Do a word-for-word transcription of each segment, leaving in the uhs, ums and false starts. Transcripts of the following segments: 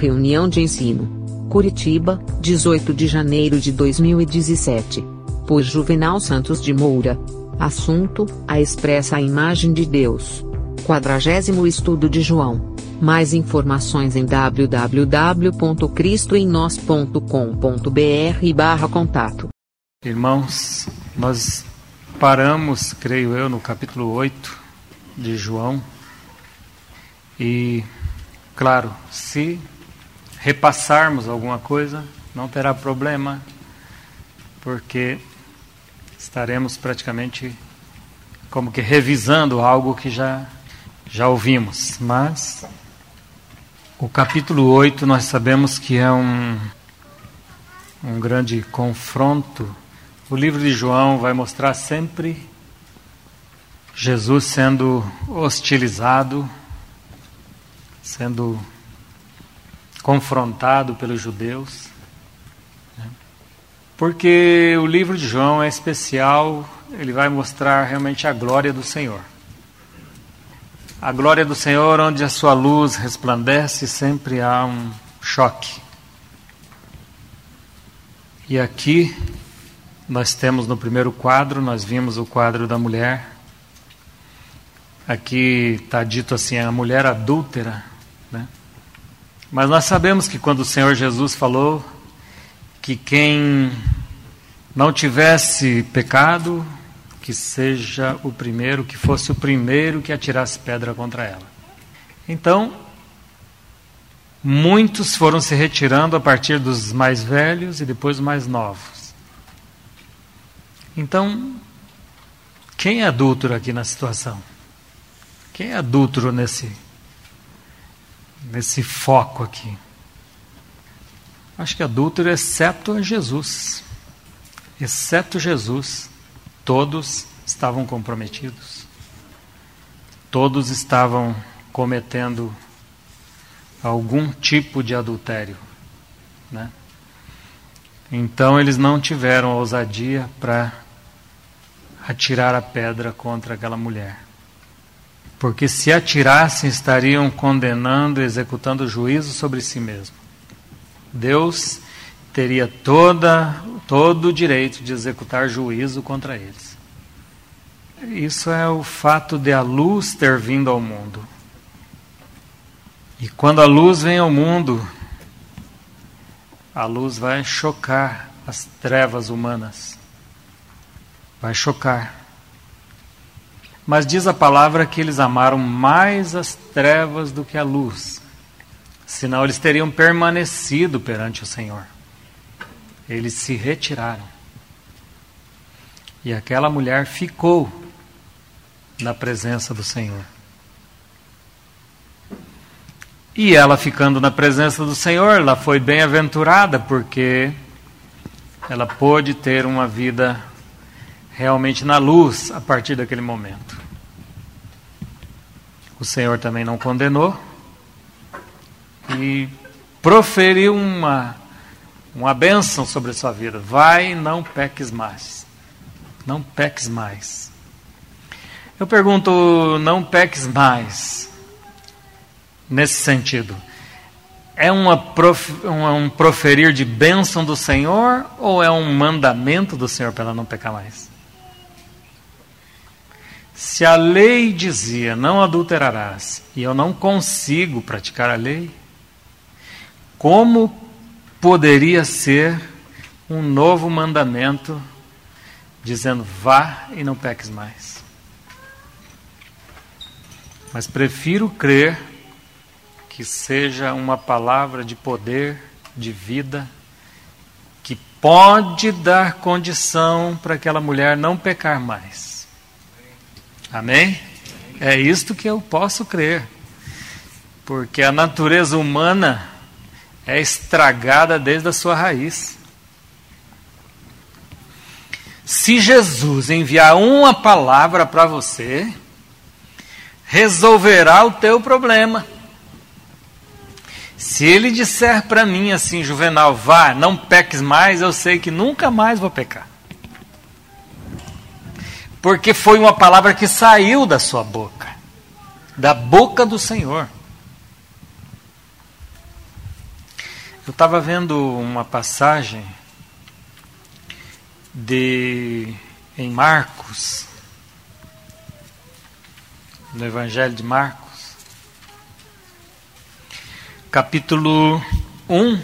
Reunião de Ensino. Curitiba, dezoito de janeiro de dois mil e dezessete. Por Juvenal Santos de Moura. Assunto: a expressa imagem de Deus. Quadragésimo estudo de João. Mais informações em w w w ponto cristo em nós ponto com ponto b r barra contato. Irmãos, nós paramos, creio eu, no capítulo oito de João. E, claro, se repassarmos alguma coisa, não terá problema, porque estaremos praticamente como que revisando algo que já, já ouvimos. Mas o capítulo oito nós sabemos que é um, um grande confronto. O livro de João vai mostrar sempre Jesus sendo hostilizado, sendo confrontado pelos judeus, né? Porque o livro de João é especial, ele vai mostrar realmente a glória do Senhor. A glória do Senhor, onde a sua luz resplandece, sempre há um choque. E aqui nós temos no primeiro quadro, nós vimos o quadro da mulher. Aqui está dito assim, a mulher adúltera, né? Mas nós sabemos que quando o Senhor Jesus falou que quem não tivesse pecado, que seja o primeiro, que fosse o primeiro que atirasse pedra contra ela. Então, muitos foram se retirando a partir dos mais velhos e depois dos mais novos. Então, quem é adúltero aqui na situação? Quem é adúltero nesse, nesse foco aqui? Acho que adúltero, exceto Jesus. Exceto Jesus, todos estavam comprometidos. Todos estavam cometendo algum tipo de adultério, né? Então eles não tiveram ousadia para atirar a pedra contra aquela mulher. Porque se atirassem, estariam condenando e executando juízo sobre si mesmo. Deus teria toda, todo o direito de executar juízo contra eles. Isso é o fato de a luz ter vindo ao mundo. E quando a luz vem ao mundo, a luz vai chocar as trevas humanas. Vai chocar. Mas diz a palavra que eles amaram mais as trevas do que a luz. Senão eles teriam permanecido perante o Senhor. Eles se retiraram. E aquela mulher ficou na presença do Senhor. E ela ficando na presença do Senhor, ela foi bem-aventurada, porque ela pôde ter uma vida realmente na luz a partir daquele momento. O Senhor também não condenou e proferiu uma, uma bênção sobre a sua vida. Vai e não peques mais. Não peques mais. Eu pergunto, não peques mais, nesse sentido, é uma prof, um, um proferir de bênção do Senhor ou é um mandamento do Senhor para ela não pecar mais? Se a lei dizia, não adulterarás, e eu não consigo praticar a lei, como poderia ser um novo mandamento dizendo, vá e não peques mais? Mas prefiro crer que seja uma palavra de poder, de vida, que pode dar condição para aquela mulher não pecar mais. Amém? É isto que eu posso crer. Porque a natureza humana é estragada desde a sua raiz. Se Jesus enviar uma palavra para você, resolverá o teu problema. Se ele disser para mim assim, Juvenal, vá, não peques mais, eu sei que nunca mais vou pecar. Porque foi uma palavra que saiu da sua boca, da boca do Senhor. Eu estava vendo uma passagem de, em Marcos, no Evangelho de Marcos, capítulo um,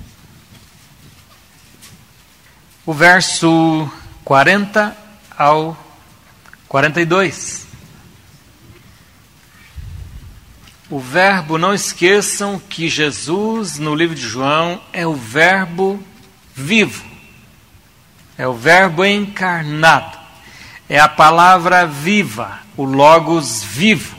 o verso quarenta ao quarenta e dois. O verbo, não esqueçam que Jesus, no livro de João, é o verbo vivo. É o verbo encarnado. É a palavra viva, o logos vivo.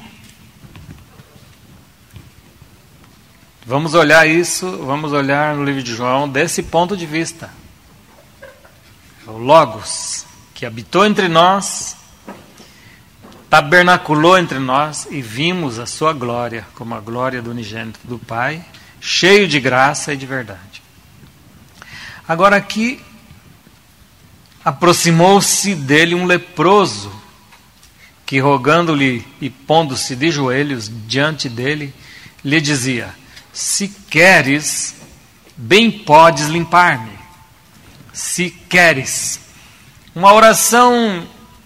Vamos olhar isso, vamos olhar no livro de João desse ponto de vista. O logos, que habitou entre nós, tabernaculou entre nós e vimos a sua glória, como a glória do unigênito do Pai, cheio de graça e de verdade. Agora aqui, aproximou-se dele um leproso, que rogando-lhe e pondo-se de joelhos diante dele, lhe dizia: se queres, bem podes limpar-me. Se queres. Uma oração.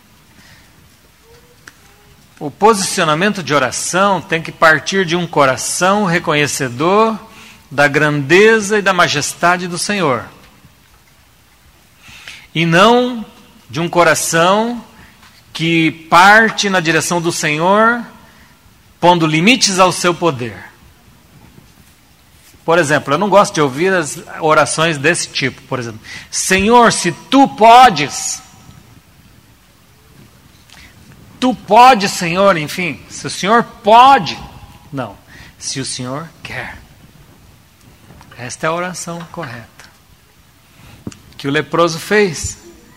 O posicionamento de oração tem que partir de um coração reconhecedor da grandeza e da majestade do Senhor. E não de um coração que parte na direção do Senhor, pondo limites ao seu poder. Por exemplo, eu não gosto de ouvir as orações desse tipo. Por exemplo, Senhor, se tu podes... Tu pode, Senhor, enfim, se o Senhor pode. Não, se o Senhor quer. Esta é a oração correta que o leproso fez.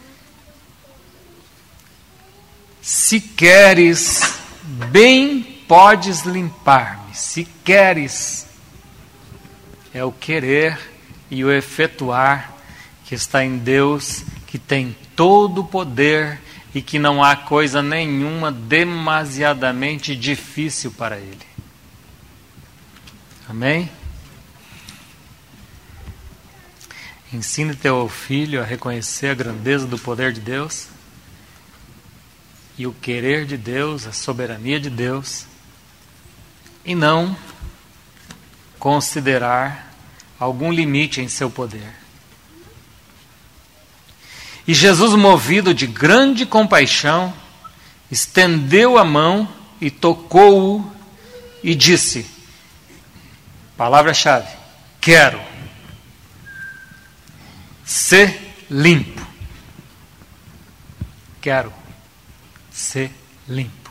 Se queres, bem podes limpar-me. Se queres, é o querer e o efetuar que está em Deus, que tem todo o poder e que não há coisa nenhuma demasiadamente difícil para Ele. Amém? Ensine teu filho a reconhecer a grandeza do poder de Deus e o querer de Deus, a soberania de Deus, e não considerar algum limite em seu poder. E Jesus, movido de grande compaixão, estendeu a mão e tocou-o e disse, palavra-chave, quero ser limpo. Quero ser limpo.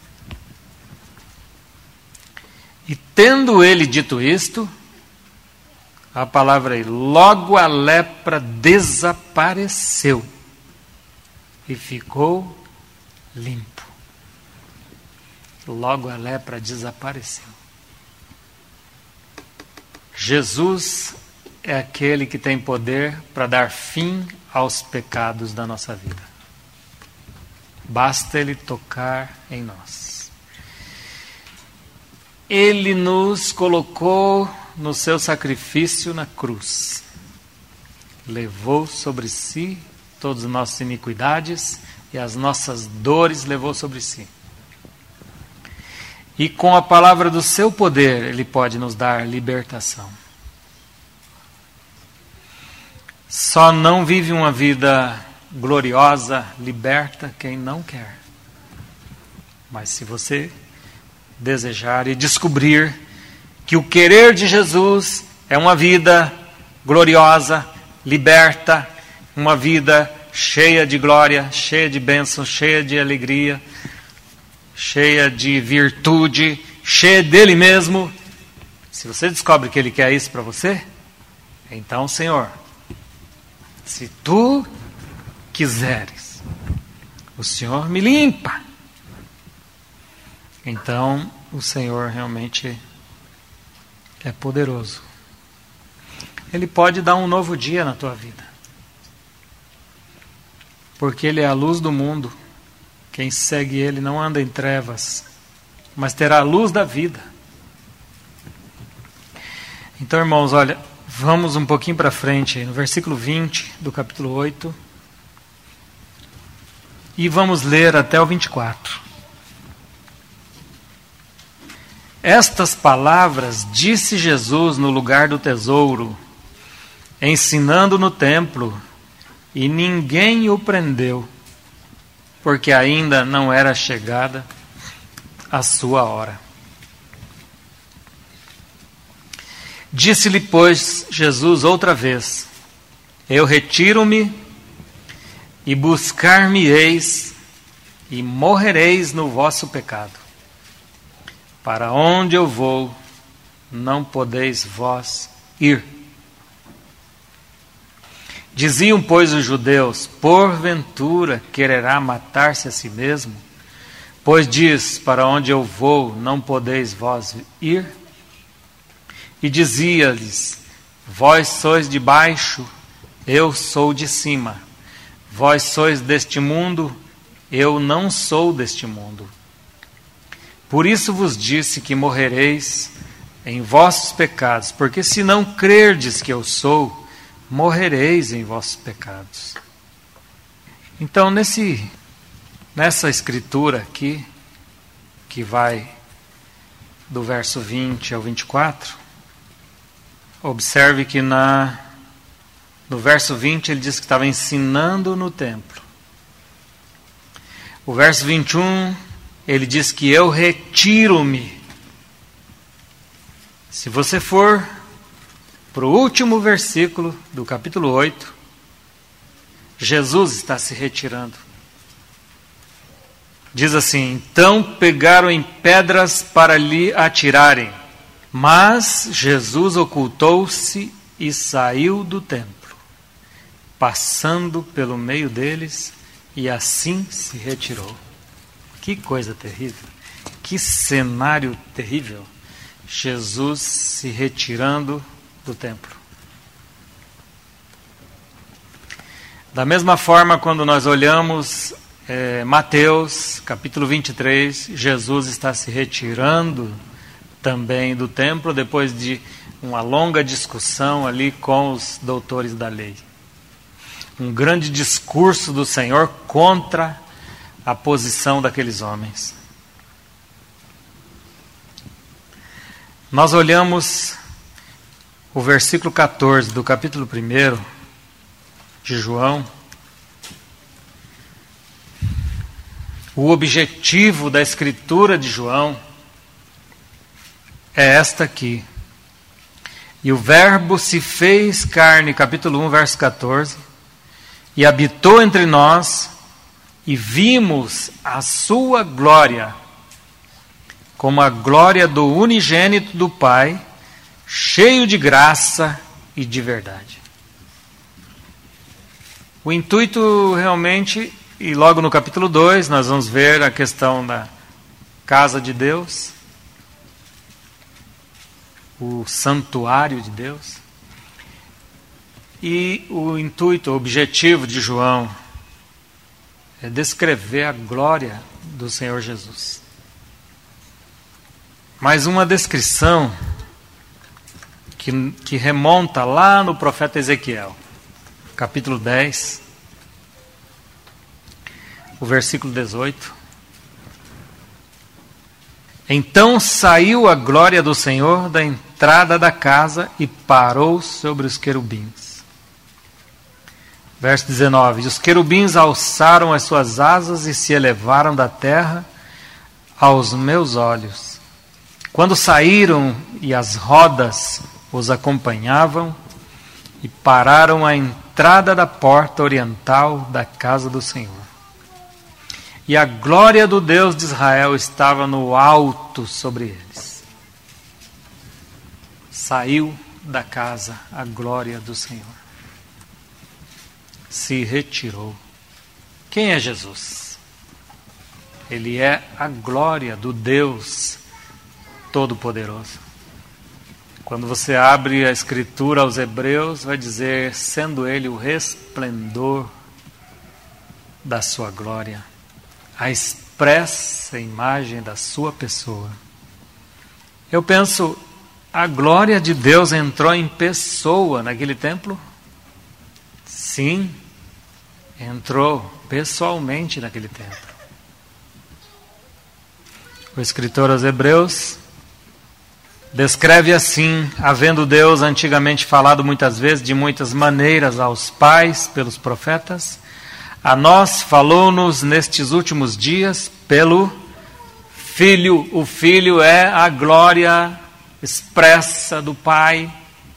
E tendo ele dito isto, a palavra aí, logo a lepra desapareceu e ficou limpo. Logo a lepra desapareceu. Jesus é aquele que tem poder para dar fim aos pecados da nossa vida. Basta Ele tocar em nós. Ele nos colocou no seu sacrifício na cruz. Levou sobre si todas as nossas iniquidades e as nossas dores levou sobre si. E com a palavra do seu poder, Ele pode nos dar libertação. Só não vive uma vida gloriosa, liberta, quem não quer. Mas se você desejar e descobrir que o querer de Jesus é uma vida gloriosa, liberta, uma vida cheia de glória, cheia de bênção, cheia de alegria, cheia de virtude, cheia dele mesmo. Se você descobre que Ele quer isso para você, então, Senhor, se Tu quiseres, o Senhor me limpa. Então, o Senhor realmente é poderoso. Ele pode dar um novo dia na tua vida. Porque Ele é a luz do mundo. Quem segue Ele não anda em trevas, mas terá a luz da vida. Então, irmãos, olha, Vamos um pouquinho para frente, no versículo vinte do capítulo oito. E vamos ler até o vinte e quatro. Estas palavras disse Jesus no lugar do tesouro, ensinando no templo, e ninguém o prendeu, porque ainda não era chegada a sua hora. Disse-lhe, pois, Jesus outra vez: eu retiro-me, e buscar-me-eis, e morrereis no vosso pecado. Para onde eu vou, não podeis vós ir. Diziam, pois, os judeus: porventura quererá matar-se a si mesmo? Pois diz: para onde eu vou, não podeis vós ir? E dizia-lhes: vós sois de baixo, eu sou de cima. Vós sois deste mundo, eu não sou deste mundo. Por isso vos disse que morrereis em vossos pecados, porque se não crerdes que eu sou, morrereis em vossos pecados. Então, nesse, nessa escritura aqui, que vai do verso vinte ao vinte e quatro, observe que na, no verso vinte ele diz que estava ensinando no templo. O verso vinte e um, ele diz que eu retiro-me. Se você for para o último versículo do capítulo oito, Jesus está se retirando. Diz assim: então pegaram em pedras para lhe atirarem. Mas Jesus ocultou-se e saiu do templo, passando pelo meio deles, e assim se retirou. Que coisa terrível, que cenário terrível. Jesus se retirando do templo. Da mesma forma, quando nós olhamos é, Mateus, capítulo vinte e três, Jesus está se retirando também do templo, depois de uma longa discussão ali com os doutores da lei. Um grande discurso do Senhor contra a posição daqueles homens. Nós olhamos o versículo catorze do capítulo primeiro de João. O objetivo da escritura de João é esta aqui. E o verbo se fez carne, capítulo um, verso catorze, e habitou entre nós, e vimos a sua glória, como a glória do unigênito do Pai, cheio de graça e de verdade. O intuito realmente, e logo no capítulo dois, nós vamos ver a questão da casa de Deus, o santuário de Deus. E o intuito, o objetivo de João é descrever a glória do Senhor Jesus. Mas uma descrição que, que remonta lá no profeta Ezequiel, capítulo dez, o versículo dezoito. Então saiu a glória do Senhor da entrada da casa e parou sobre os querubins. Verso dezenove. E os querubins alçaram as suas asas e se elevaram da terra aos meus olhos. Quando saíram e as rodas os acompanhavam, e pararam à entrada da porta oriental da casa do Senhor. E a glória do Deus de Israel estava no alto sobre eles. Saiu da casa a glória do Senhor. Se retirou. Quem é Jesus? Ele é a glória do Deus Todo-Poderoso. Quando você abre a Escritura aos Hebreus, vai dizer, sendo Ele o resplendor da sua glória, a expressa imagem da sua pessoa. Eu penso, A glória de Deus entrou em pessoa naquele templo? Sim, entrou pessoalmente naquele templo. O escritor aos Hebreus descreve assim: havendo Deus antigamente falado muitas vezes, de muitas maneiras aos pais pelos profetas, a nós falou-nos nestes últimos dias pelo Filho. O Filho é a glória expressa do Pai,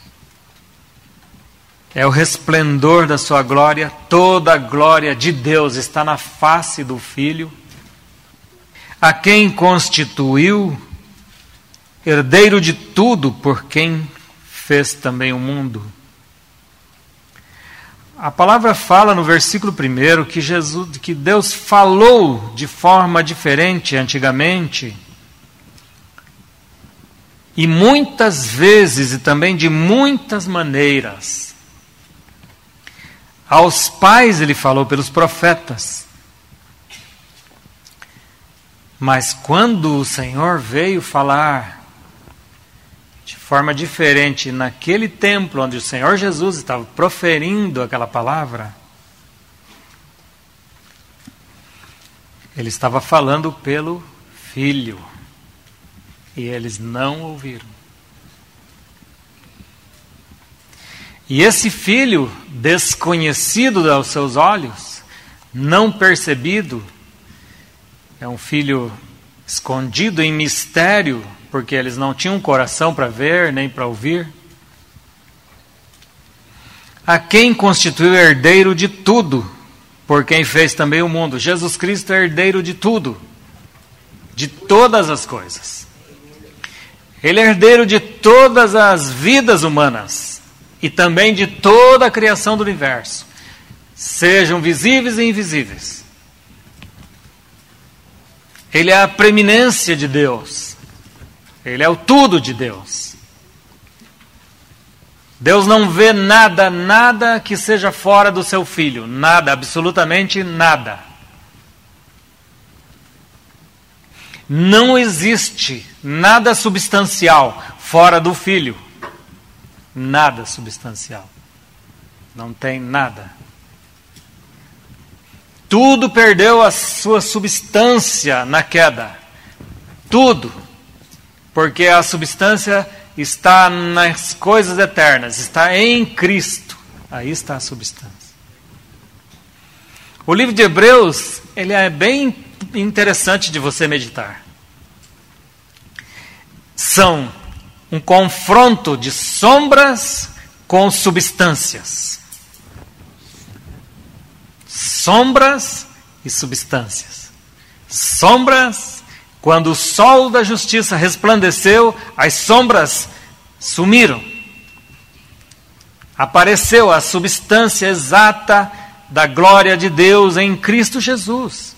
é o resplendor da sua glória. Toda a glória de Deus está na face do Filho, a quem constituiu herdeiro de tudo, por quem fez também o mundo. A palavra fala no versículo primeiro que Jesus, que Deus falou de forma diferente antigamente, e muitas vezes e também de muitas maneiras. Aos pais ele falou pelos profetas. Mas quando o Senhor veio falar de forma diferente naquele templo onde o Senhor Jesus estava proferindo aquela palavra, ele estava falando pelo Filho. E eles não ouviram. E esse Filho, desconhecido aos seus olhos, não percebido, é um filho escondido em mistério, porque eles não tinham coração para ver nem para ouvir. A quem constituiu herdeiro de tudo, por quem fez também o mundo. Jesus Cristo é herdeiro de tudo, de todas as coisas. Ele é herdeiro de todas as vidas humanas e também de toda a criação do universo, sejam visíveis e invisíveis. Ele é a preeminência de Deus. Ele é o tudo de Deus. Deus não vê nada, nada que seja fora do seu Filho. Nada, absolutamente nada. Não existe nada substancial fora do Filho. Nada substancial. Não tem nada. Tudo perdeu a sua substância na queda. Tudo. Porque a substância está nas coisas eternas. Está em Cristo. Aí está a substância. O livro de Hebreus, ele é bem interessante de você meditar. São um confronto de sombras com substâncias. Sombras e substâncias. Sombras, quando o sol da justiça resplandeceu, as sombras sumiram. Apareceu a substância exata da glória de Deus em Cristo Jesus.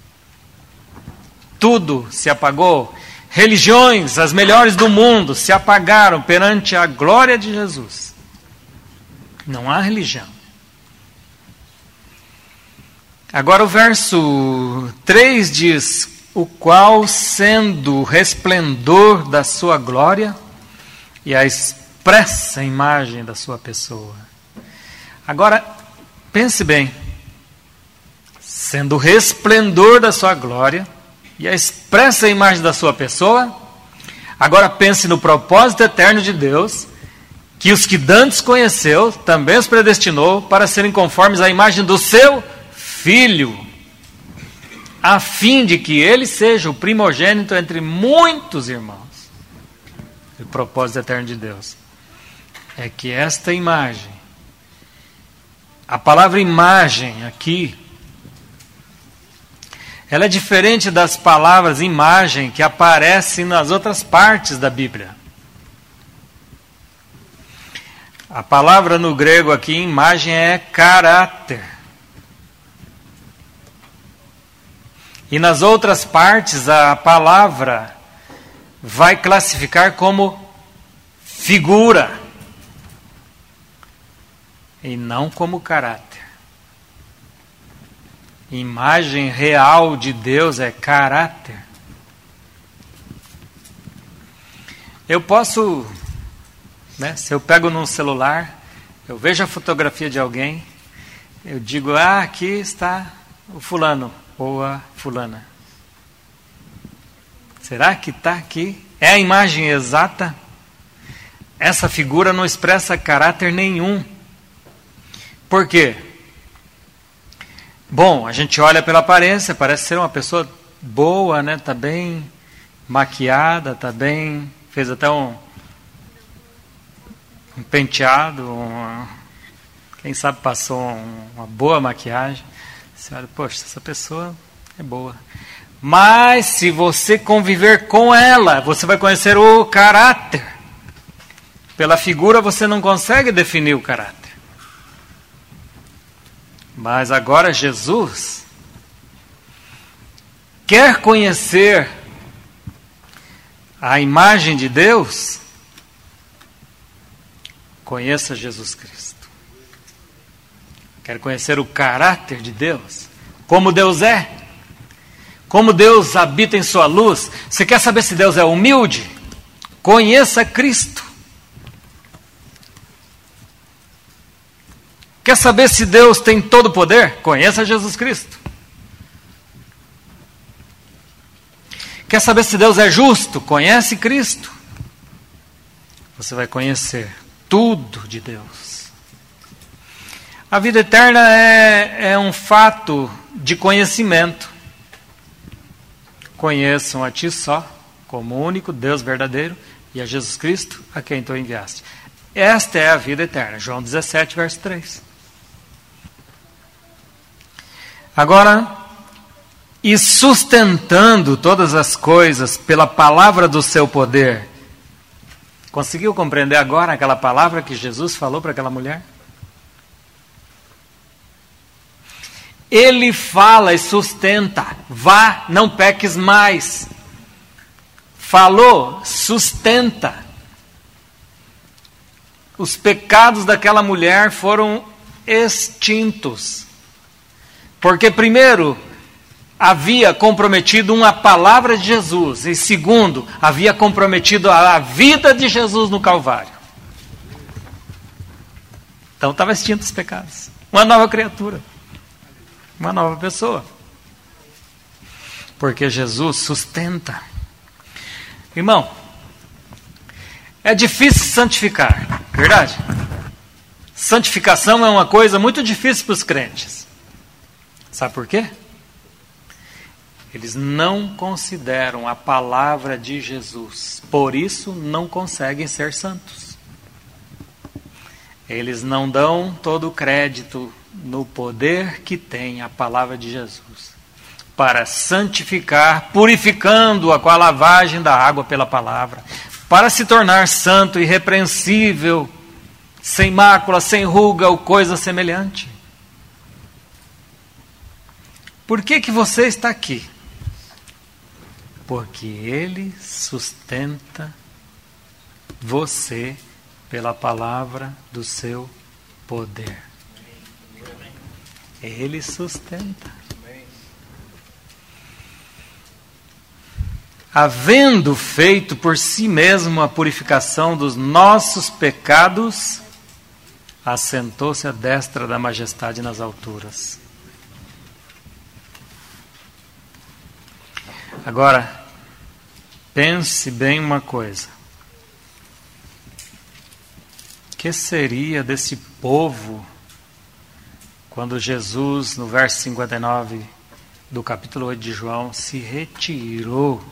Tudo se apagou. Religiões, as melhores do mundo, se apagaram perante a glória de Jesus. Não há religião. Agora o verso três diz: o qual, sendo o resplendor da sua glória e a expressa imagem da sua pessoa. Agora, pense bem. Sendo o resplendor da sua glória e a expressa imagem da sua pessoa, agora pense no propósito eterno de Deus, que os que dantes conheceu, também os predestinou para serem conformes à imagem do seu Filho, a fim de que ele seja o primogênito entre muitos irmãos. O propósito eterno de Deus é que esta imagem, a palavra imagem aqui, ela é diferente das palavras imagem que aparecem nas outras partes da Bíblia. A palavra no grego aqui, imagem, é caráter. E nas outras partes, a palavra vai classificar como figura. E não como caráter. Imagem real de Deus é caráter. Eu posso né? Se eu pego num celular, eu vejo a fotografia de alguém, eu digo, ah, aqui está o fulano ou a fulana. Será que está aqui? É a imagem exata? Essa figura não expressa caráter nenhum. Por quê? Bom, a gente olha pela aparência, parece ser uma pessoa boa, né? Está bem maquiada, está bem... Fez até um, um penteado, uma, quem sabe passou um, uma boa maquiagem. Você olha, poxa, essa pessoa é boa. Mas se você conviver com ela, você vai conhecer o caráter. Pela figura você não consegue definir o caráter. Mas agora Jesus quer conhecer a imagem de Deus. Conheça Jesus Cristo. Quer conhecer o caráter de Deus? Como Deus é? Como Deus habita em sua luz? Você quer saber se Deus é humilde? Conheça Cristo. Quer saber se Deus tem todo o poder? Conheça Jesus Cristo. Quer saber se Deus é justo? Conhece Cristo. Você vai conhecer tudo de Deus. A vida eterna é, é um fato de conhecimento. Conheçam a Ti só, como o único Deus verdadeiro, e a Jesus Cristo, a quem Tu enviaste. Esta é a vida eterna. João dezessete, verso três. Agora, e sustentando todas as coisas pela palavra do seu poder. Conseguiu compreender agora aquela palavra que Jesus falou para aquela mulher? Ele fala e sustenta. Vá, não peques mais. Falou, sustenta. Os pecados daquela mulher foram extintos. Porque primeiro, havia comprometido uma palavra de Jesus. E segundo, havia comprometido a vida de Jesus no Calvário. Então estava extinto os pecados. Uma nova criatura. Uma nova pessoa. Porque Jesus sustenta. Irmão, é difícil santificar, verdade? Santificação é uma coisa muito difícil para os crentes. Sabe por quê? Eles não consideram a palavra de Jesus. Por isso não conseguem ser santos. Eles não dão todo o crédito no poder que tem a palavra de Jesus para santificar, purificando-a com a lavagem da água pela palavra, para se tornar santo, irrepreensível, sem mácula, sem ruga ou coisa semelhante. Por que que você está aqui? Porque Ele sustenta você pela palavra do seu poder. Ele sustenta. Havendo feito por si mesmo a purificação dos nossos pecados, assentou-se à destra da majestade nas alturas. Agora, pense bem uma coisa. O que seria desse povo quando Jesus, no verso cinquenta e nove do capítulo oito de João, se retirou?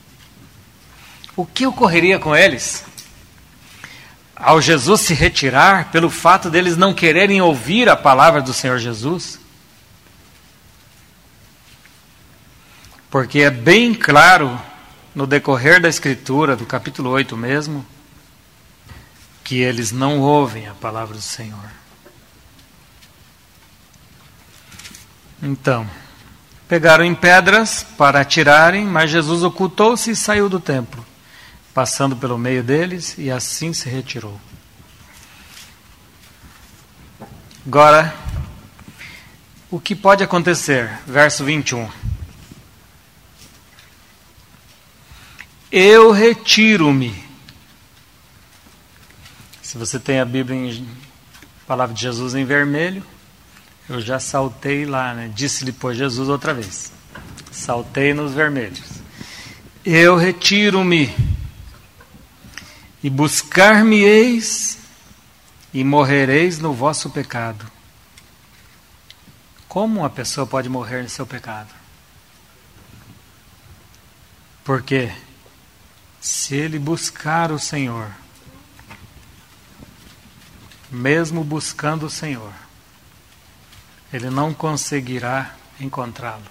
O que ocorreria com eles? Ao Jesus se retirar, pelo fato deles não quererem ouvir a palavra do Senhor Jesus? Porque é bem claro, no decorrer da Escritura, do capítulo oito mesmo, que eles não ouvem a palavra do Senhor. Então, pegaram em pedras para atirarem, mas Jesus ocultou-se e saiu do templo, passando pelo meio deles, e assim se retirou. Agora, o que pode acontecer? Verso vinte e um. Eu retiro-me. Se você tem a Bíblia em Palavra de Jesus em vermelho, eu já saltei lá, né? Disse-lhe, pois, Jesus outra vez. Saltei nos vermelhos. Eu retiro-me, e buscar-me-eis, e morrereis no vosso pecado. Como uma pessoa pode morrer no seu pecado? Porque se ele buscar o Senhor, mesmo buscando o Senhor, ele não conseguirá encontrá-lo.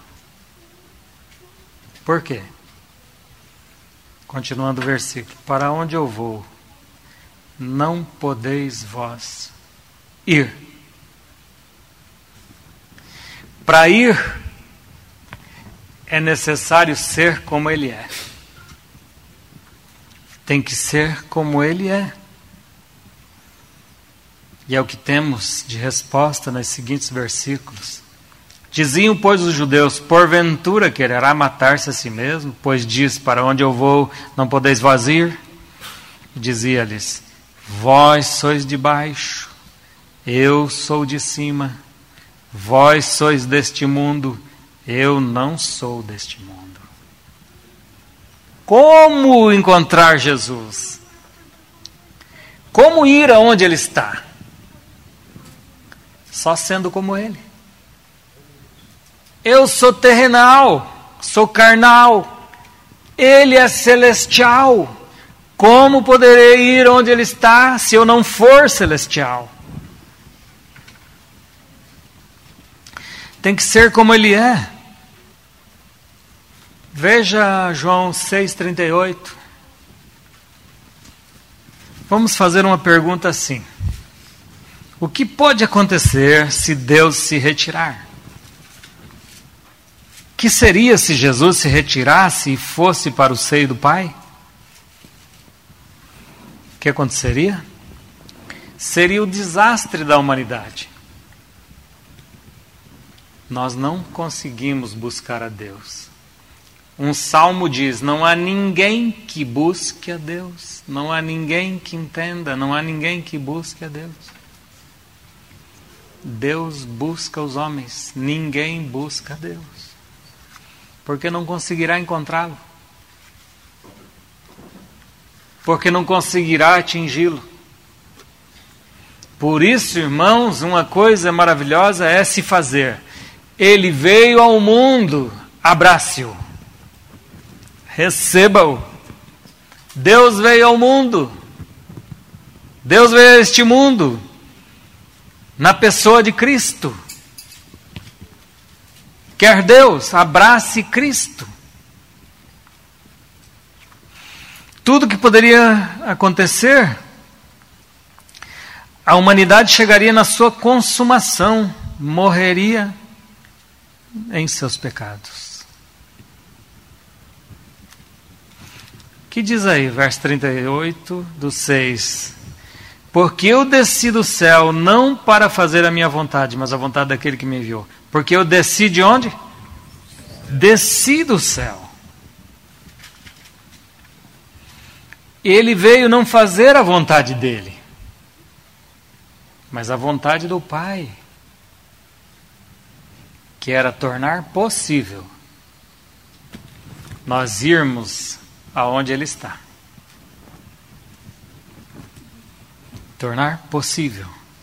Por quê? Continuando o versículo. Para onde eu vou, não podeis vós ir. Para ir, é necessário ser como Ele é. Tem que ser como Ele é. E é o que temos de resposta nos seguintes versículos. Diziam, pois, os judeus, porventura quererá matar-se a si mesmo, pois diz, para onde eu vou, não podeis vós ir? E dizia-lhes, vós sois de baixo, eu sou de cima, vós sois deste mundo, eu não sou deste mundo. Como encontrar Jesus? Como ir aonde Ele está? Só sendo como Ele. Eu sou terrenal, sou carnal, Ele é celestial. Como poderei ir onde Ele está se eu não for celestial? Tem que ser como Ele é. Veja João seis, trinta e oito. Vamos fazer uma pergunta assim. O que pode acontecer se Deus se retirar? O que seria se Jesus se retirasse e fosse para o seio do Pai? O que aconteceria? Seria o desastre da humanidade. Nós não conseguimos buscar a Deus. Um salmo diz, não há ninguém que busque a Deus. Não há ninguém que entenda, não há ninguém que busque a Deus. Deus busca os homens, ninguém busca a Deus. Porque não conseguirá encontrá-lo. Porque não conseguirá atingi-lo. Por isso, irmãos, uma coisa maravilhosa é se fazer. Ele veio ao mundo, abrace-o. Receba-o. Deus veio ao mundo. Deus veio a este mundo na pessoa de Cristo. Quer Deus, abrace Cristo. Tudo que poderia acontecer, a humanidade chegaria na sua consumação, morreria em seus pecados. O que diz aí, verso trinta e oito do seis? Porque eu desci do céu não para fazer a minha vontade, mas a vontade daquele que me enviou. Porque eu desci de onde? Desci do céu. Ele veio não fazer a vontade dele, mas a vontade do Pai, que era tornar possível nós irmos aonde Ele está. Tornar possível.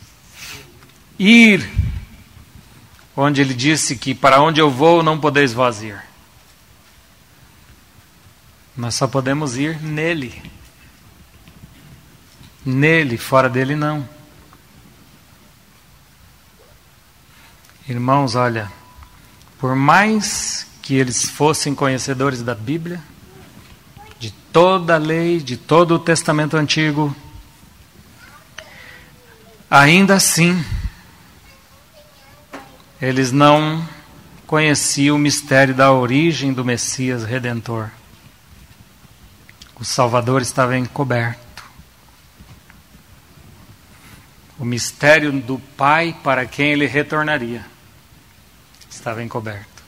Ir onde Ele disse que para onde eu vou não podeis vós ir. Nós só podemos ir nele. Nele, fora dele não. Irmãos, olha, por mais que eles fossem conhecedores da Bíblia, de toda a lei, de todo o Testamento Antigo, ainda assim, eles não conheciam o mistério da origem do Messias Redentor. O Salvador estava encoberto. O mistério do Pai para quem Ele retornaria estava encoberto.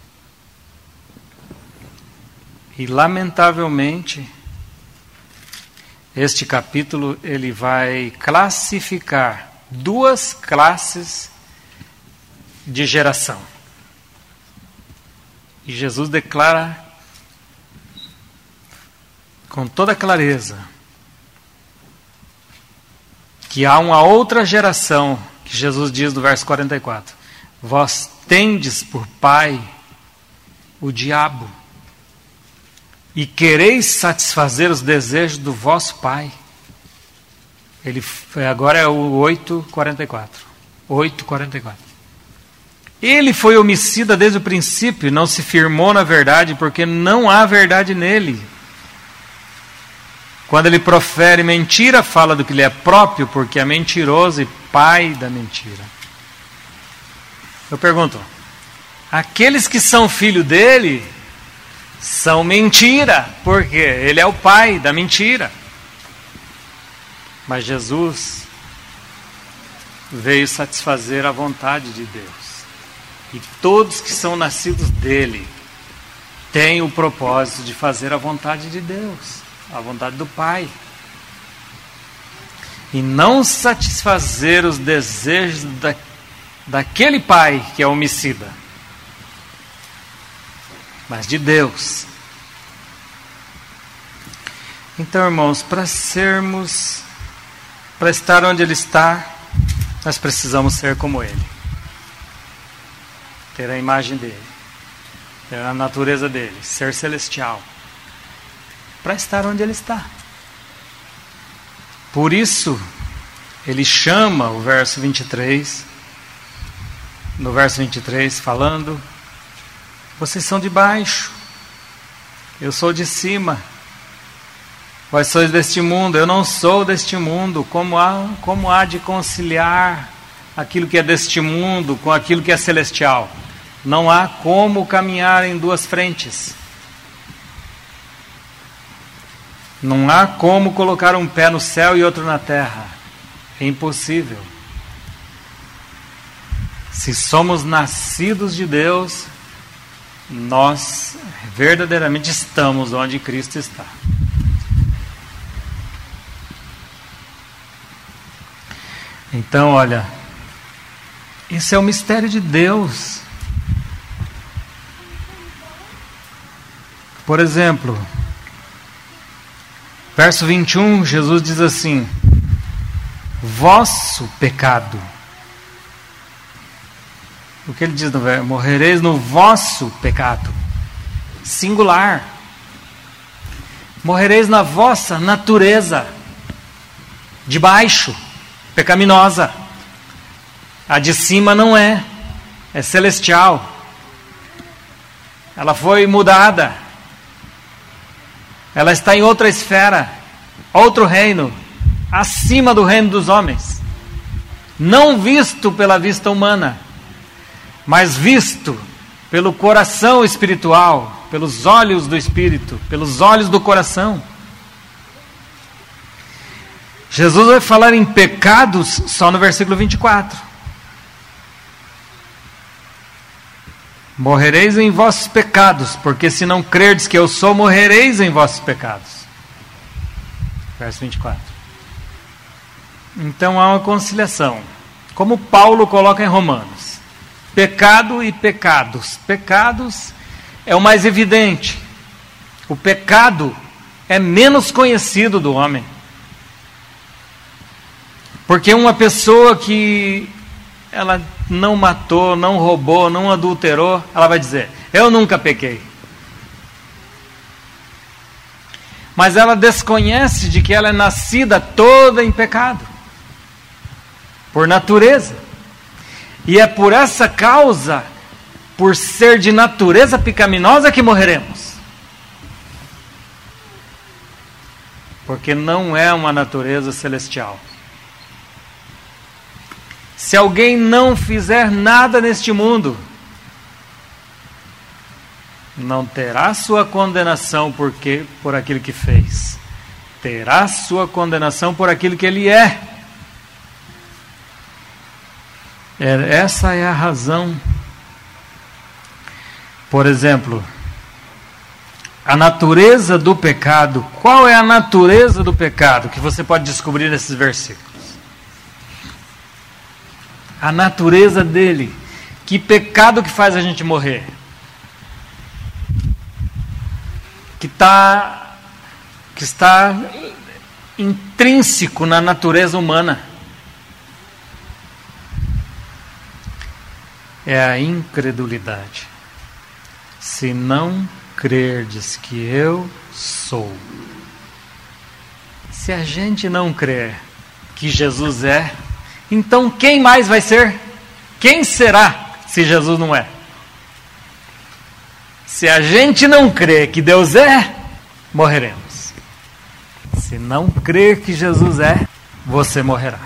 E, lamentavelmente, Este capítulo ele vai classificar duas classes de geração. E Jesus declara com toda clareza que há uma outra geração, que Jesus diz no verso quarenta e quatro: vós tendes por pai o diabo, e quereis satisfazer os desejos do vosso pai. Ele, agora é o oito, quarenta e quatro. oito, quarenta e quatro. Ele foi homicida desde o princípio, não se firmou na verdade, porque não há verdade nele. Quando ele profere mentira, fala do que lhe é próprio, porque é mentiroso e pai da mentira. Eu pergunto, aqueles que são filho dele são mentira, porque ele é o pai da mentira. Mas Jesus veio satisfazer a vontade de Deus. E todos que são nascidos dele têm o propósito de fazer a vontade de Deus, a vontade do Pai. E não satisfazer os desejos da, daquele pai que é homicida, mas de Deus. Então, irmãos, para sermos, para estar onde Ele está, nós precisamos ser como Ele. Ter a imagem dEle, ter a natureza dEle, ser celestial. Para estar onde Ele está. Por isso, Ele chama o verso vinte e três, no verso vinte e três, falando: vocês são de baixo, eu sou de cima. Vós sois deste mundo, eu não sou deste mundo. Como há, como há de conciliar aquilo que é deste mundo com aquilo que é celestial? Não há como caminhar em duas frentes. Não há como colocar um pé no céu e outro na terra. É impossível. Se somos nascidos de Deus, nós verdadeiramente estamos onde Cristo está. Então, olha, isso é o mistério de Deus. Por exemplo, verso vinte e um, Jesus diz assim: vosso pecado. O que ele diz no verso? Morrereis no vosso pecado. Singular. Morrereis na vossa natureza de baixo, pecaminosa. A de cima não é, é celestial. Ela foi mudada. Ela está em outra esfera, outro reino, acima do reino dos homens. Não visto pela vista humana, mas visto pelo coração espiritual, pelos olhos do Espírito, pelos olhos do coração. Jesus vai falar em pecados só no versículo vinte e quatro. Morrereis em vossos pecados, porque se não crerdes que eu sou, morrereis em vossos pecados. Verso vinte e quatro. Então há uma conciliação, como Paulo coloca em Romanos: pecado e pecados. Pecados é o mais evidente. O pecado é menos conhecido do homem. Porque uma pessoa que ela não matou, não roubou, não adulterou, ela vai dizer: eu nunca pequei. Mas ela desconhece de que ela é nascida toda em pecado, por natureza. E é por essa causa, por ser de natureza pecaminosa, que morreremos. Porque não é uma natureza celestial. Se alguém não fizer nada neste mundo, não terá sua condenação porque, por aquilo que fez. Terá sua condenação por aquilo que ele é. Essa é a razão. Por exemplo, A natureza do pecado. Qual é a natureza do pecado que você pode descobrir nesses versículos? A natureza dele. Que pecado que faz a gente morrer? Que, tá, que está intrínseco na natureza humana. É a incredulidade. Se não crerdes que eu sou. Se a gente não crer que Jesus é, então quem mais vai ser? Quem será se Jesus não é? Se a gente não crer que Deus é, morreremos. Se não crer que Jesus é, você morrerá.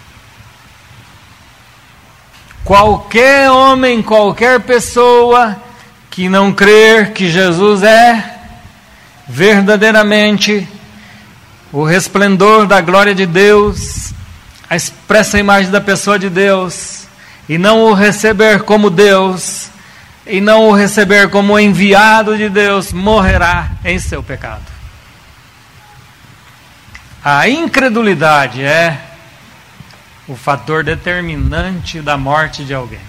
Qualquer homem, qualquer pessoa que não crer que Jesus é verdadeiramente o resplendor da glória de Deus, a expressa imagem da pessoa de Deus, e não o receber como Deus, e não o receber como enviado de Deus, morrerá em seu pecado. A incredulidade é o fator determinante da morte de alguém.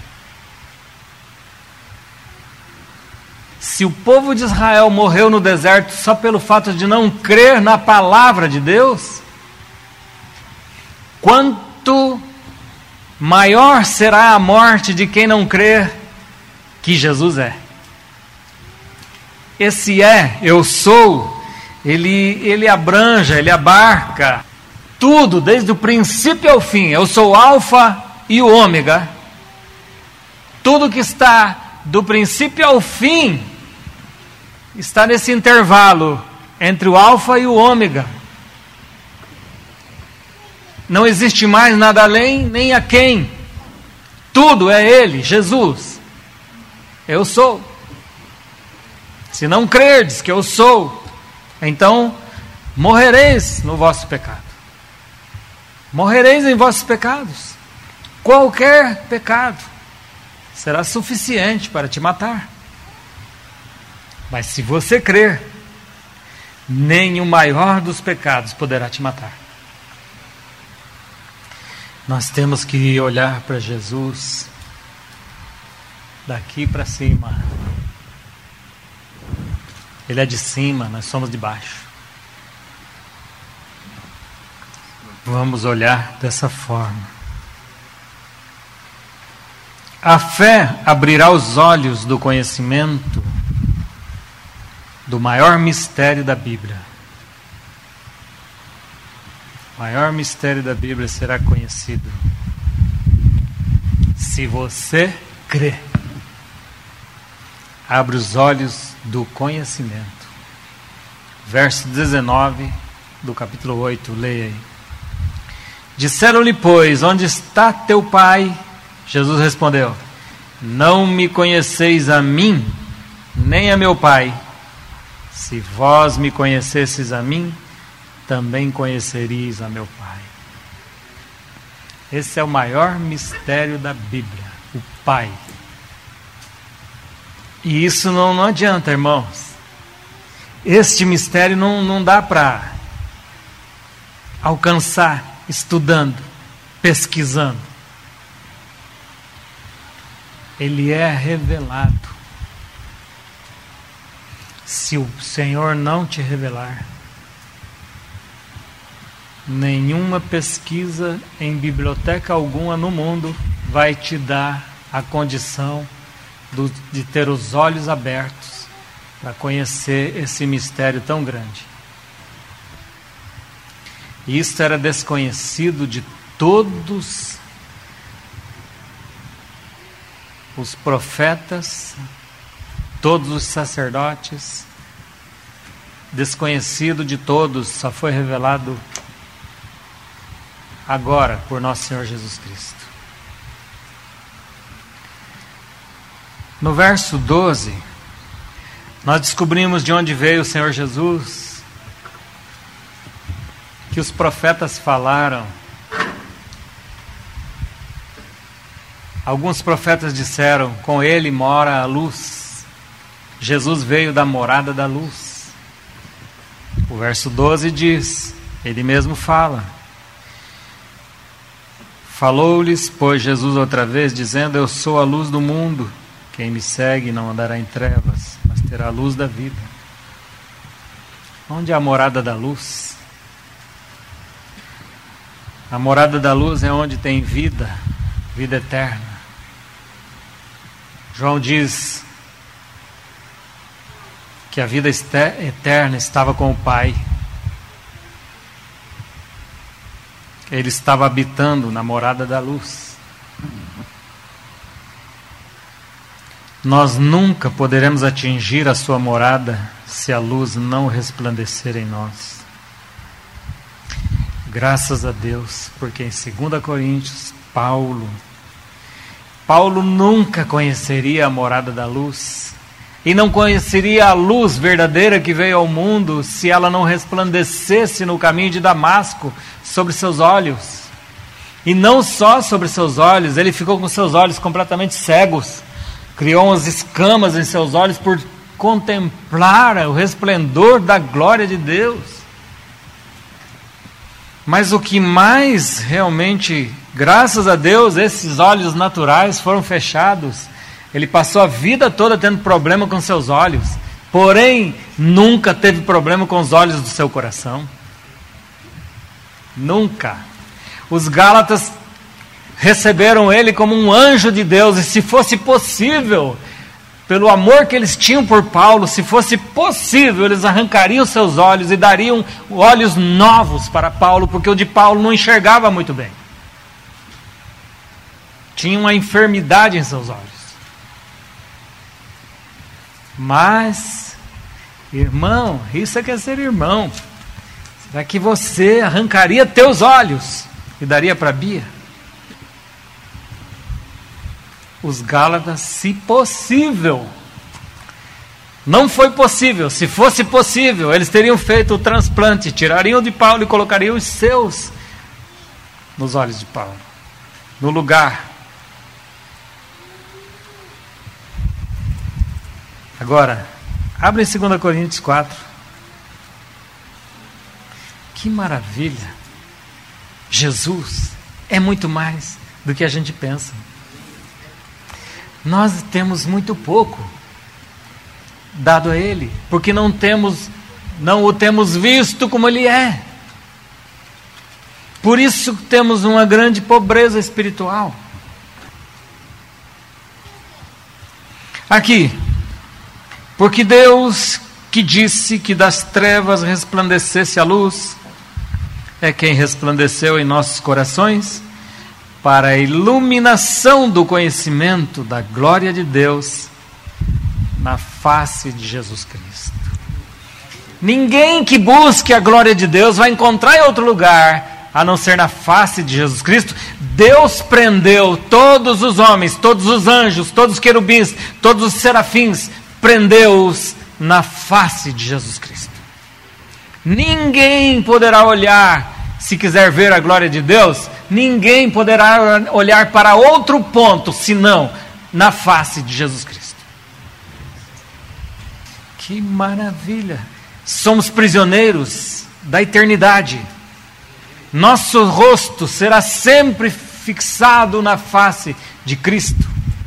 Se o povo de Israel morreu no deserto só pelo fato de não crer na palavra de Deus, quanto maior será a morte de quem não crer que Jesus é. Esse é, eu sou, ele, ele abranja, ele abarca tudo, desde o princípio ao fim. Eu sou o alfa e o ômega. Tudo que está do princípio ao fim está nesse intervalo entre o alfa e o ômega. Não existe mais nada além nem a quem. Tudo é Ele, Jesus. Eu sou. Se não crerdes que eu sou, então morrereis no vosso pecado. Morrereis em vossos pecados. Qualquer pecado será suficiente para te matar. Mas se você crer, nem o maior dos pecados poderá te matar. Nós temos que olhar para Jesus daqui para cima. Ele é de cima, nós somos de baixo. Vamos olhar dessa forma. A fé abrirá os olhos do conhecimento do maior mistério da Bíblia. O maior mistério da Bíblia será conhecido se você crê. Abre os olhos do conhecimento. Verso dezenove do capítulo oito, leia aí. Disseram-lhe, pois, onde está teu pai? Jesus respondeu, não me conheceis a mim, nem a meu pai. Se vós me conhecesseis a mim, também conheceríeis a meu pai. Esse é o maior mistério da Bíblia, o Pai. E isso não, não adianta, irmãos. Este mistério não, não dá para alcançar estudando, pesquisando. Ele é revelado. Se o Senhor não te revelar, nenhuma pesquisa em biblioteca alguma no mundo vai te dar a condição do, de ter os olhos abertos para conhecer esse mistério tão grande. Isto era desconhecido de todos os profetas, todos os sacerdotes, desconhecido de todos, só foi revelado agora por nosso Senhor Jesus Cristo. No verso doze, nós descobrimos de onde veio o Senhor Jesus, que os profetas falaram. Alguns profetas disseram, com ele mora a luz. Jesus veio da morada da luz. verso doze diz, ele mesmo fala: falou-lhes, pois, Jesus outra vez, dizendo: eu sou a luz do mundo, quem me segue não andará em trevas, mas terá a luz da vida. Onde é a morada da luz? A morada da luz é onde tem vida, vida eterna. João diz que a vida eterna estava com o Pai. Ele estava habitando na morada da luz. Nós nunca poderemos atingir a sua morada se a luz não resplandecer em nós. Graças a Deus, porque em dois Coríntios, Paulo, Paulo nunca conheceria a morada da luz, e não conheceria a luz verdadeira que veio ao mundo se ela não resplandecesse no caminho de Damasco sobre seus olhos. E não só sobre seus olhos, ele ficou com seus olhos completamente cegos, criou umas escamas em seus olhos por contemplar o resplendor da glória de Deus. Mas o que mais realmente, graças a Deus, esses olhos naturais foram fechados. Ele passou a vida toda tendo problema com seus olhos, porém nunca teve problema com os olhos do seu coração. Nunca. Os Gálatas receberam ele como um anjo de Deus, e se fosse possível, pelo amor que eles tinham por Paulo, se fosse possível, eles arrancariam seus olhos e dariam olhos novos para Paulo, porque o de Paulo não enxergava muito bem. Tinha uma enfermidade em seus olhos. Mas, irmão, isso é que é ser irmão. Será que você arrancaria teus olhos e daria para Bia? Os Gálatas, se possível, não foi possível. Se fosse possível, eles teriam feito o transplante, tirariam de Paulo e colocariam os seus nos olhos de Paulo, no lugar. Agora, abre em dois Coríntios quatro. Que maravilha! Jesus é muito mais do que a gente pensa. Nós temos muito pouco dado a Ele, porque não temos, não o temos visto como Ele é. Por isso temos uma grande pobreza espiritual. Aqui, porque Deus que disse que das trevas resplandecesse a luz, é quem resplandeceu em nossos corações para a iluminação do conhecimento da glória de Deus na face de Jesus Cristo. Ninguém que busque a glória de Deus vai encontrar em outro lugar, a não ser na face de Jesus Cristo. Deus prendeu todos os homens, todos os anjos, todos os querubins, todos os serafins, prendeu-os na face de Jesus Cristo. Ninguém poderá olhar, se quiser ver a glória de Deus, ninguém poderá olhar para outro ponto, senão na face de Jesus Cristo. Que maravilha! Somos prisioneiros da eternidade. Nosso rosto será sempre fixado na face de Cristo.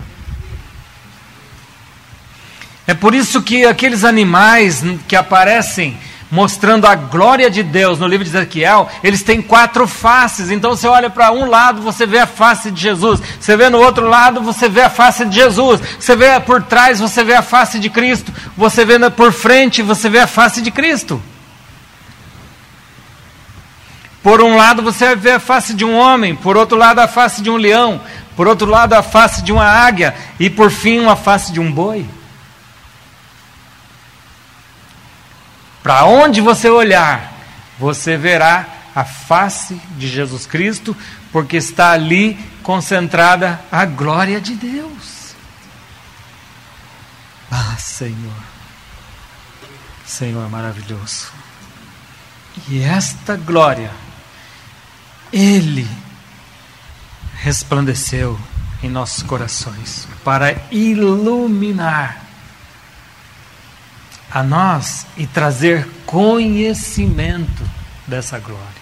É por isso que aqueles animais que aparecem mostrando a glória de Deus no livro de Ezequiel, eles têm quatro faces. Então você olha para um lado, você vê a face de Jesus. Você vê no outro lado, você vê a face de Jesus. Você vê por trás, você vê a face de Cristo. Você vê por frente, você vê a face de Cristo. Por um lado você vê a face de um homem, por outro lado a face de um leão, por outro lado a face de uma águia e por fim a face de um boi. Para onde você olhar, você verá a face de Jesus Cristo, porque está ali concentrada a glória de Deus. Ah, Senhor, Senhor maravilhoso. E esta glória, Ele resplandeceu em nossos corações para iluminar a nós e trazer conhecimento dessa glória.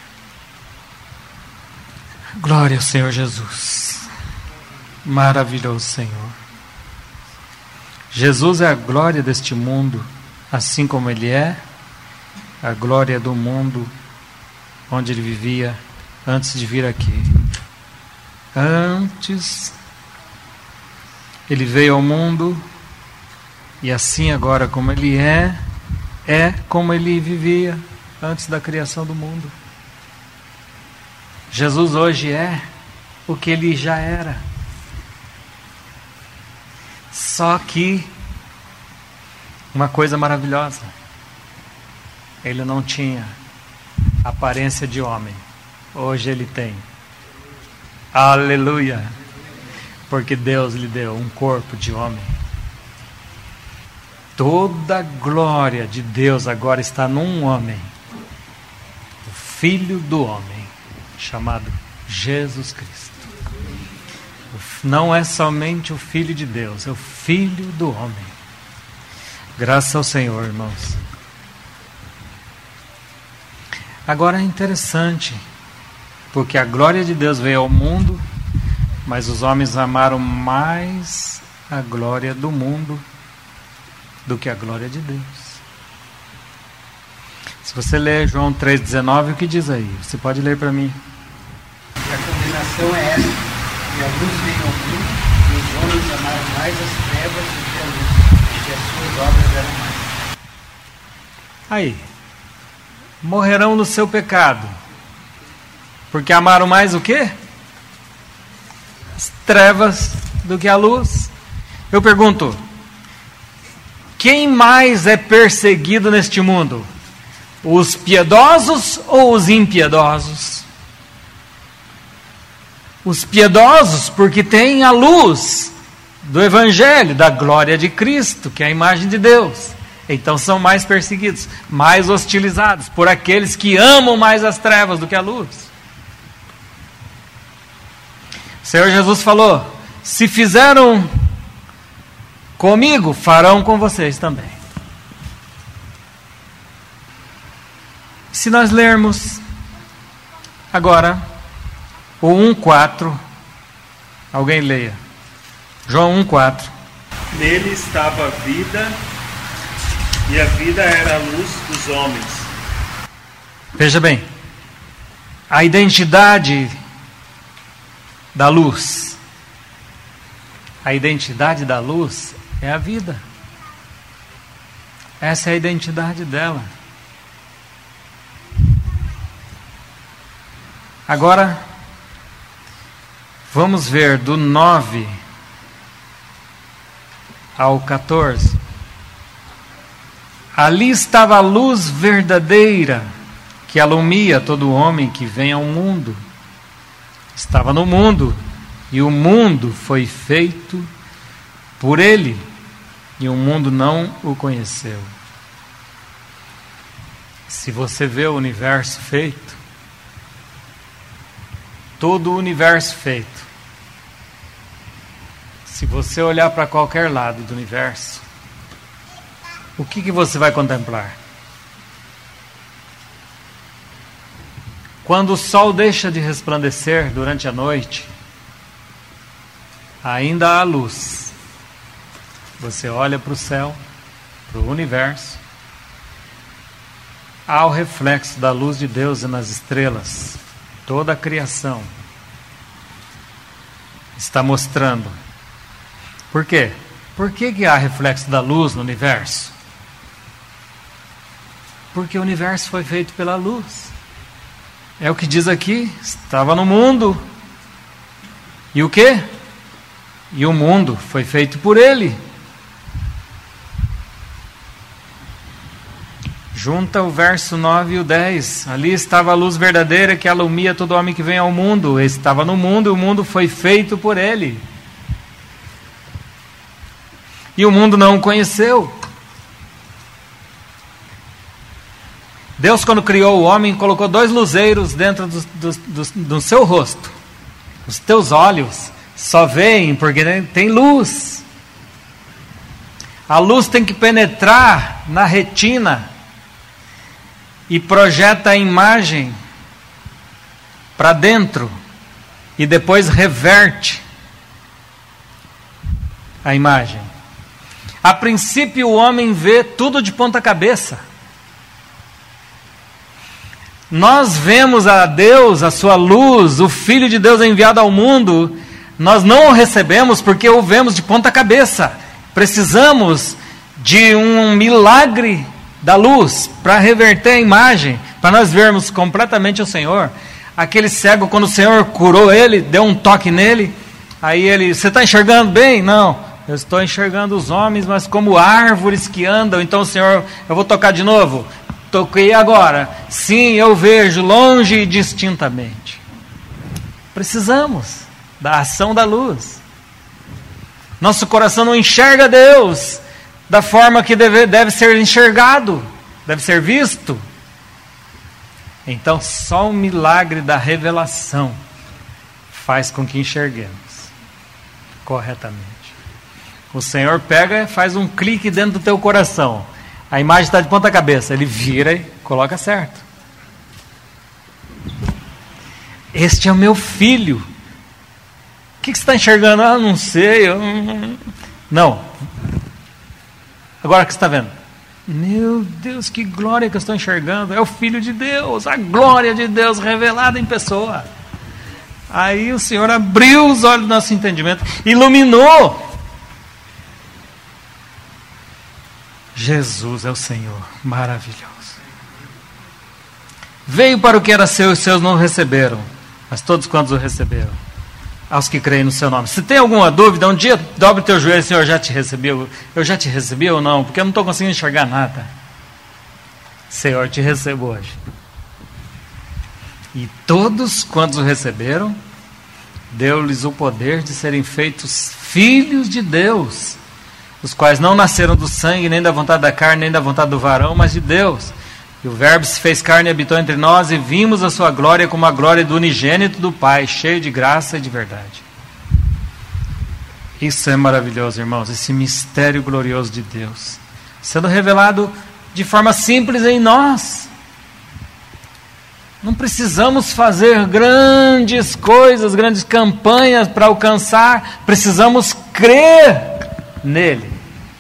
Glória ao Senhor Jesus. Maravilhoso Senhor. Jesus é a glória deste mundo, assim como Ele é a glória do mundo onde Ele vivia antes de vir aqui. Antes, Ele veio ao mundo, e assim agora como Ele é, é como Ele vivia antes da criação do mundo. Jesus hoje é o que Ele já era. Só que uma coisa maravilhosa, Ele não tinha aparência de homem. Hoje Ele tem. Aleluia! Porque Deus lhe deu um corpo de homem. Toda a glória de Deus agora está num homem, o Filho do homem, chamado Jesus Cristo. Não é somente o Filho de Deus, é o Filho do homem. Graças ao Senhor, irmãos. Agora é interessante, porque a glória de Deus veio ao mundo, mas os homens amaram mais a glória do mundo do que a glória de Deus. Se você ler João três, dezenove, o que diz aí? Você pode ler para mim. E a condenação é esta: e a luz veio ao mundo, e os homens amaram mais as trevas do que a luz, porque as suas obras eram mais. Aí, morrerão no seu pecado, porque amaram mais o quê? As trevas do que a luz. Eu pergunto, quem mais é perseguido neste mundo? Os piedosos ou os impiedosos? Os piedosos, porque têm a luz do Evangelho, da glória de Cristo, que é a imagem de Deus. Então são mais perseguidos, mais hostilizados por aqueles que amam mais as trevas do que a luz. O Senhor Jesus falou: se fizeram comigo, farão com vocês também. Se nós lermos agora o um, quatro, alguém leia. João um, quatro. Nele estava a vida, e a vida era a luz dos homens. Veja bem, a identidade da luz, a identidade da luz é a vida. Essa é a identidade dela. Agora, vamos ver do nove ao quatorze. Ali estava a luz verdadeira, que alumia todo homem que vem ao mundo. Estava no mundo, e o mundo foi feito por ele, e o mundo não o conheceu. Se você vê o universo feito, todo o universo feito, se você olhar para qualquer lado do universo, o que, que você vai contemplar? Quando o sol deixa de resplandecer durante a noite, ainda há luz. Você olha para o céu, para o universo, há o reflexo da luz de Deus nas estrelas. Toda a criação está mostrando. Por quê? Por que, que há reflexo da luz no universo? Porque o universo foi feito pela luz. É o que diz aqui, estava no mundo. E o quê? E o mundo foi feito por ele. Junta o verso nove e o dez. Ali estava a luz verdadeira que alumia todo homem que vem ao mundo. Ele estava no mundo e o mundo foi feito por ele. E o mundo não o conheceu. Deus, quando criou o homem, colocou dois luzeiros dentro do, do, do, do seu rosto. Os teus olhos só veem porque tem luz. A luz tem que penetrar na retina e projeta a imagem para dentro e depois reverte a imagem. A princípio o homem vê tudo de ponta cabeça. Nós vemos a Deus, a sua luz, o Filho de Deus enviado ao mundo, nós não o recebemos porque o vemos de ponta cabeça. Precisamos de um milagre da luz para reverter a imagem, para nós vermos completamente o Senhor. Aquele cego, quando o Senhor curou ele, deu um toque nele, aí ele, você está enxergando bem? Não, eu estou enxergando os homens, mas como árvores que andam. Então o Senhor, eu vou tocar de novo. Toquei agora. Sim, eu vejo longe e distintamente. Precisamos da ação da luz. Nosso coração não enxerga Deus da forma que deve, deve ser enxergado, deve ser visto. Então só o milagre da revelação faz com que enxerguemos corretamente. O Senhor pega e faz um clique dentro do teu coração. A imagem está de ponta cabeça, ele vira e coloca certo. Este é o meu filho. O que, que você está enxergando? Ah, não sei. Eu... Não. Agora o que você está vendo? Meu Deus, que glória que eu estou enxergando. É o Filho de Deus, a glória de Deus revelada em pessoa. Aí o Senhor abriu os olhos do nosso entendimento, iluminou. Jesus é o Senhor, maravilhoso. Veio para o que era seu e os seus não receberam, mas todos quantos o receberam, aos que creem no seu nome. Se tem alguma dúvida, um dia dobre teu joelho, Senhor, já te recebeu? Eu já te recebi ou não? Porque eu não estou conseguindo enxergar nada. Senhor, te recebo hoje. E todos quantos o receberam, deu-lhes o poder de serem feitos filhos de Deus, os quais não nasceram do sangue, nem da vontade da carne, nem da vontade do varão, mas de Deus. E o Verbo se fez carne e habitou entre nós, e vimos a sua glória como a glória do unigênito do Pai, cheio de graça e de verdade. Isso é maravilhoso, irmãos, esse mistério glorioso de Deus, sendo revelado de forma simples em nós. Não precisamos fazer grandes coisas, grandes campanhas para alcançar, precisamos crer nele.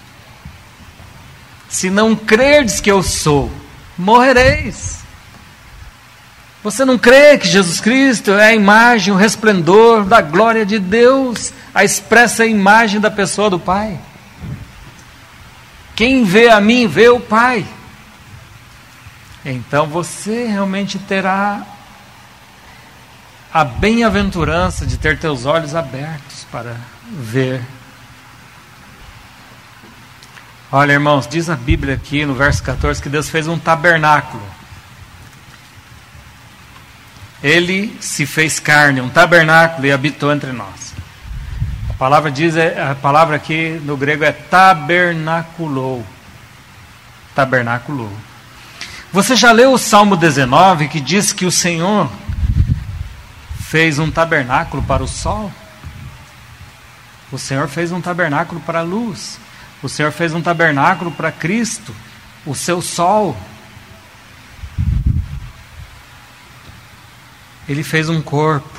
Se não crerdes que eu sou, morrereis. Você não crê que Jesus Cristo é a imagem, o resplendor da glória de Deus, a expressa imagem da pessoa do Pai? Quem vê a mim, vê o Pai. Então você realmente terá a bem-aventurança de ter teus olhos abertos para ver. Olha, irmãos, diz a Bíblia aqui no verso catorze que Deus fez um tabernáculo. Ele se fez carne, um tabernáculo, e habitou entre nós. A palavra diz, a palavra aqui no grego é tabernaculou. Tabernaculou. Você já leu o Salmo dezenove, que diz que o Senhor fez um tabernáculo para o sol? O Senhor fez um tabernáculo para a luz. O Senhor fez um tabernáculo para Cristo, o seu sol. Ele fez um corpo.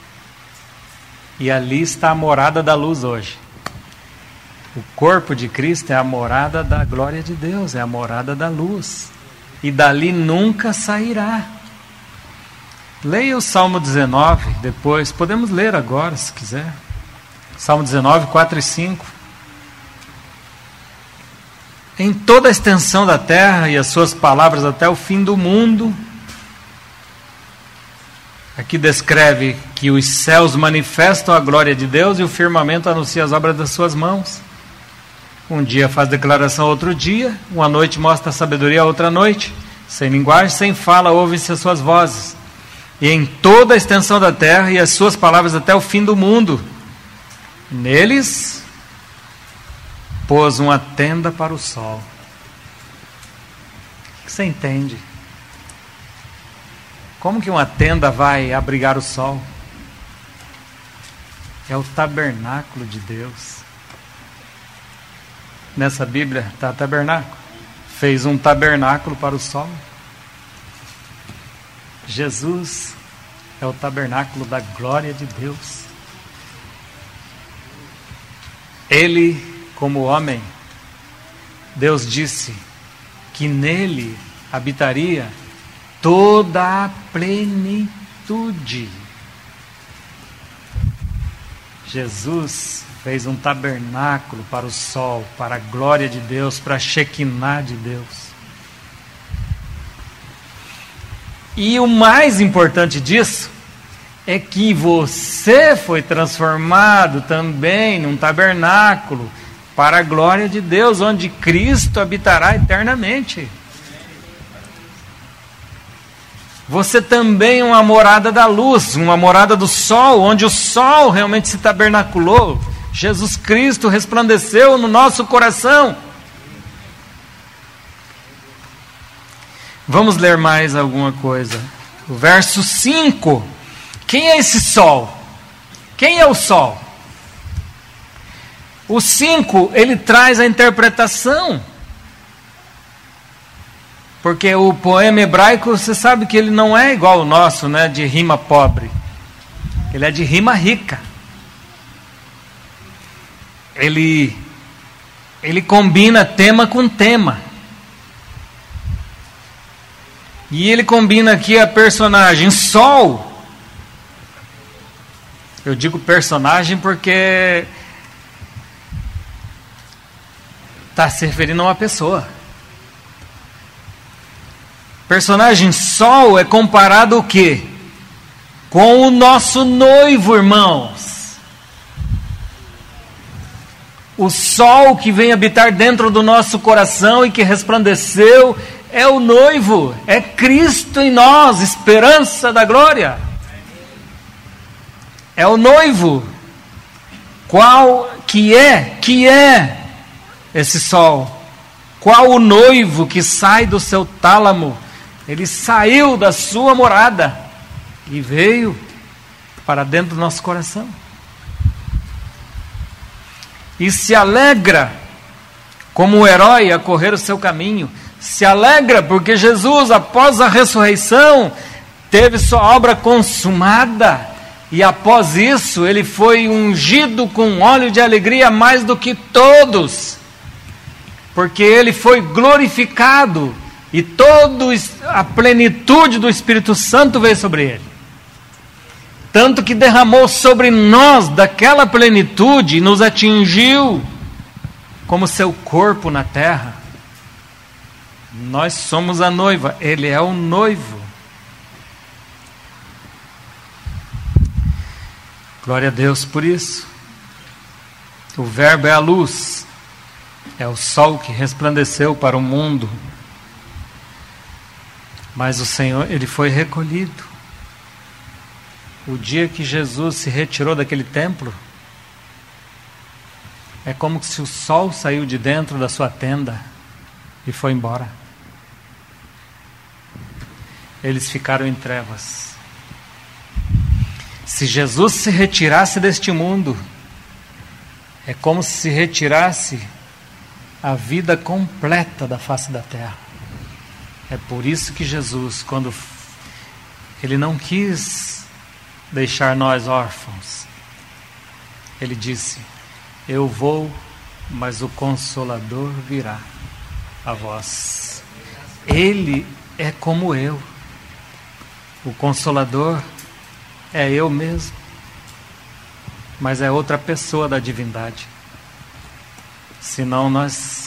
E ali está a morada da luz hoje. O corpo de Cristo é a morada da glória de Deus, é a morada da luz. E dali nunca sairá. Leia o Salmo dezenove depois, podemos ler agora se quiser. Salmo dezenove, quatro e cinco. Em toda a extensão da terra e as suas palavras até o fim do mundo. Aqui descreve que os céus manifestam a glória de Deus e o firmamento anuncia as obras das suas mãos. Um dia faz declaração outro dia, uma noite mostra a sabedoria a outra noite. Sem linguagem, sem fala, ouvem-se as suas vozes. E em toda a extensão da terra e as suas palavras até o fim do mundo. Neles pôs uma tenda para o sol. O que você entende? Como que uma tenda vai abrigar o sol? É o tabernáculo de Deus. nessa Bíblia está tabernáculo. Fez um tabernáculo para o sol. Jesus é o tabernáculo da glória de Deus. Ele, como homem, Deus disse que nele habitaria toda a plenitude. Jesus fez um tabernáculo para o sol, para a glória de Deus, para a Shekinah de Deus. E o mais importante disso é que você foi transformado também num tabernáculo para a glória de Deus, onde Cristo habitará eternamente. Você também é uma morada da luz, uma morada do sol, onde o sol realmente se tabernaculou. Jesus Cristo resplandeceu no nosso coração. Vamos ler mais alguma coisa. O verso cinco. Quem é esse sol? Quem é o sol? O cinco, ele traz a interpretação. Porque o poema hebraico, você sabe que ele não é igual ao nosso, né, de rima pobre. Ele é de rima rica. Ele, ele combina tema com tema. E ele combina aqui a personagem Sol. Eu digo personagem porque está se referindo a uma pessoa. Personagem Sol é comparado o quê? Com o nosso noivo, irmãos. O sol que vem habitar dentro do nosso coração e que resplandeceu é o noivo, é Cristo em nós, esperança da glória. É o noivo. Qual que é, que é esse sol? Qual o noivo que sai do seu tálamo? Ele saiu da sua morada e veio para dentro do nosso coração. E se alegra como um herói a correr o seu caminho. Se alegra porque Jesus, após a ressurreição, teve sua obra consumada. E após isso, ele foi ungido com óleo de alegria mais do que todos. Porque ele foi glorificado. E toda a plenitude do Espírito Santo veio sobre ele. Tanto que derramou sobre nós daquela plenitude e nos atingiu como seu corpo na terra. Nós somos a noiva, ele é o noivo. Glória a Deus por isso. O verbo é a luz, é o sol que resplandeceu para o mundo. Mas o Senhor, ele foi recolhido. O dia que Jesus se retirou daquele templo, é como se o sol saiu de dentro da sua tenda e foi embora. Eles ficaram em trevas. Se Jesus se retirasse deste mundo, é como se se retirasse a vida completa da face da terra. É por isso que Jesus, quando ele não quis deixar nós órfãos, ele disse: eu vou, mas o Consolador virá a vós. Ele é como eu. O Consolador é eu mesmo, mas é outra pessoa da divindade. Senão nós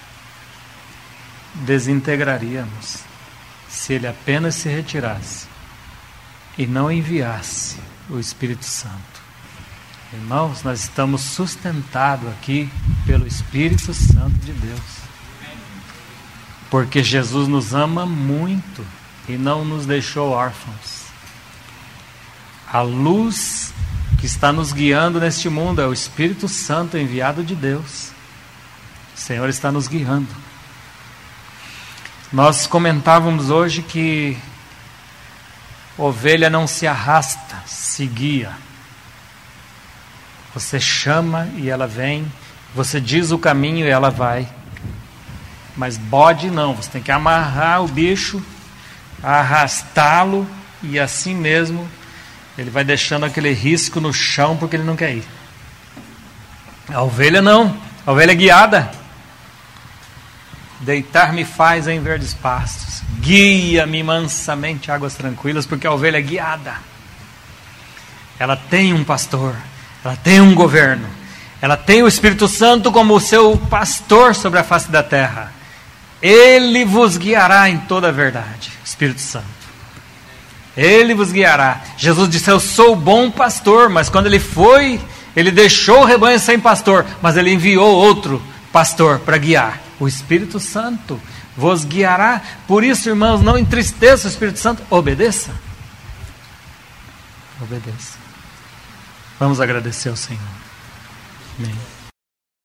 desintegraríamos, se ele apenas se retirasse e não enviasse o Espírito Santo. Irmãos, nós estamos sustentados aqui pelo Espírito Santo de Deus, porque Jesus nos ama muito e não nos deixou órfãos. A luz que está nos guiando neste mundo é o Espírito Santo enviado de Deus. O Senhor está nos guiando. Nós comentávamos hoje que ovelha não se arrasta, se guia. Você chama e ela vem, Você diz o caminho e ela vai. Mas bode não, você tem que amarrar o bicho, arrastá-lo, e assim mesmo ele vai deixando aquele risco no chão porque ele não quer ir. A ovelha não, a ovelha é guiada. Deitar-me faz em verdes pastos, guia-me mansamente a águas tranquilas, porque a ovelha é guiada. Ela tem um pastor, ela tem um governo, ela tem o Espírito Santo como o seu pastor sobre a face da terra. Ele vos guiará em toda a verdade, Espírito Santo. Ele vos guiará. Jesus disse: eu sou o bom pastor, mas quando ele foi, ele deixou o rebanho sem pastor, mas ele enviou outro pastor para guiar. O Espírito Santo vos guiará. Por isso, irmãos, não entristeça o Espírito Santo. Obedeça. Obedeça. Vamos agradecer ao Senhor. Amém.